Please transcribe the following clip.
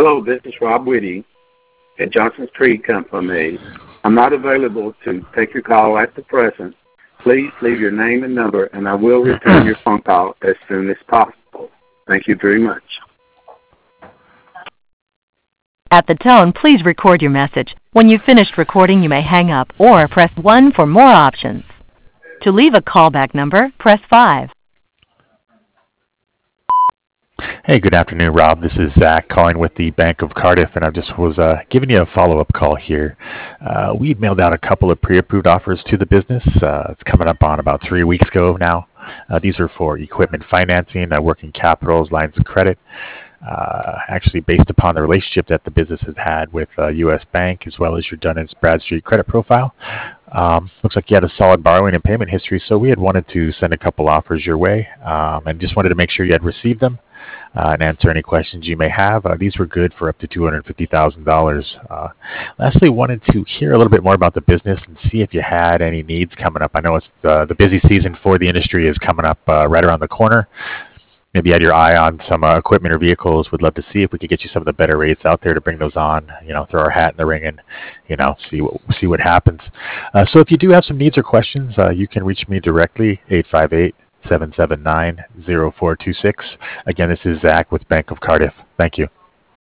Hello, this is Rob Whitty at Johnson's Tree Company. I'm not available to take your call at the present. Please leave your name and number, and I will return your phone call as soon as possible. Thank you very much. At the tone, please record your message. When you've finished recording, you may hang up or press 1 for more options. To leave a callback number, press 5. Hey, good afternoon, Rob. This is Zach calling with the Bank of Cardiff, and I just was giving you a follow-up call here. We mailed out a couple of pre-approved offers to the business. It's coming up on about 3 weeks ago now. These are for equipment financing, working capitals, lines of credit, actually based upon the relationship that the business has had with U.S. Bank, as well as your Dun & Bradstreet credit profile. Looks like you had a solid borrowing and payment history, so we had wanted to send a couple offers your way, and just wanted to make sure you had received them. And answer any questions you may have. These were good for up to $250,000. Lastly, wanted to hear a little bit more about the business and see if you had any needs coming up. I know it's the busy season for the industry is coming up right around the corner. Maybe you had your eye on some equipment or vehicles. Would love to see if we could get you some of the better rates out there to bring those on. Throw our hat in the ring and see what happens. So if you do have some needs or questions, you can reach me directly 858-779-0426. Again, this is Zach with Bank of Cardiff. Thank you.